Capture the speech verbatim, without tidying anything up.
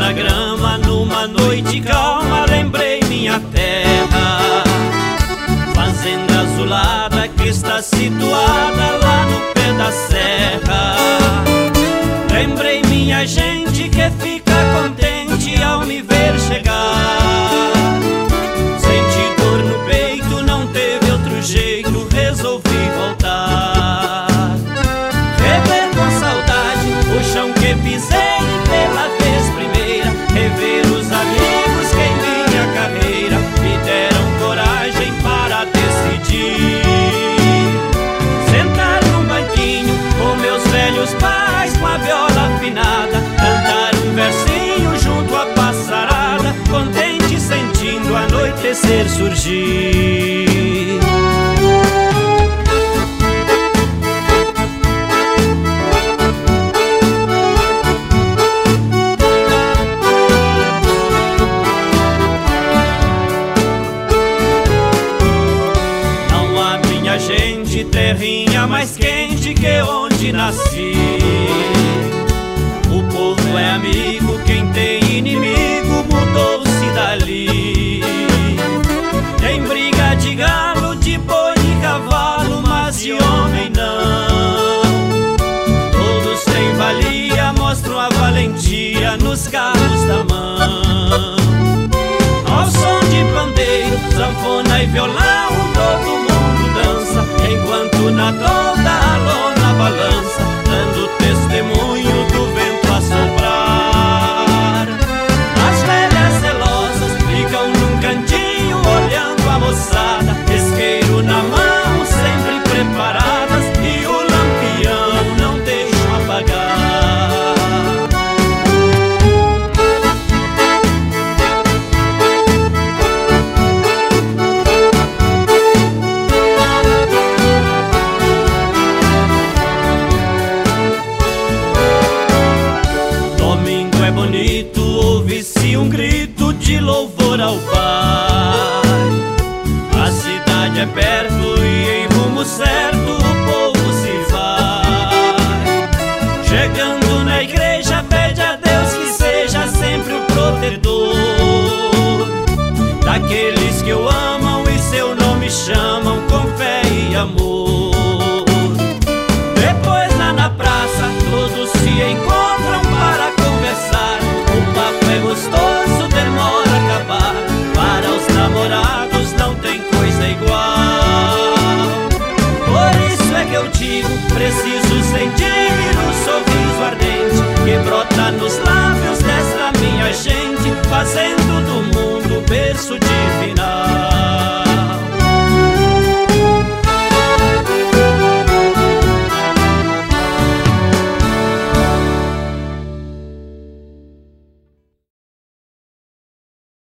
da grama, numa noite calma, lembrei minha terra. Fazenda azulada que está situada lá no pé da serra. Lembrei minha gente que fica contente ao me ver chegar. Senti dor no peito, não teve outro jeito, resolvi voltar. Rever com saudade o chão que pisei pela vez primeira. Rever os amigos que em minha carreira me deram coragem para decidir. Sentar num banquinho com meus velhos pais, com a viola afinada, cantar um versinho junto à passarada, contente sentindo o anoitecer surgir. Não há minha gente, terrinha mais quente que onde nasci. O povo é amigo, quem tem inimigo mudou-se dali. Tem briga de galo, de boi e cavalo, mas de homem não. Todos têm valia, mostram a valentia nos carros da mão. Ao som de pandeiro, sanfona e violão, todo mundo dança, enquanto na toda a lona balança, dando testemunho do vento a soprar. As velhas celosas ficam num cantinho olhando a moçada, isqueiro na mão, sempre preparadas, e o lampião não deixa apagar. Domingo é bonito, ouve-se um grito de louvor ao Pai. A cidade é perto e em rumo certo o povo se vai. Chegando na igreja pede a Deus que seja sempre o protetor daqueles que o amam e seu nome chamam com fé e amor.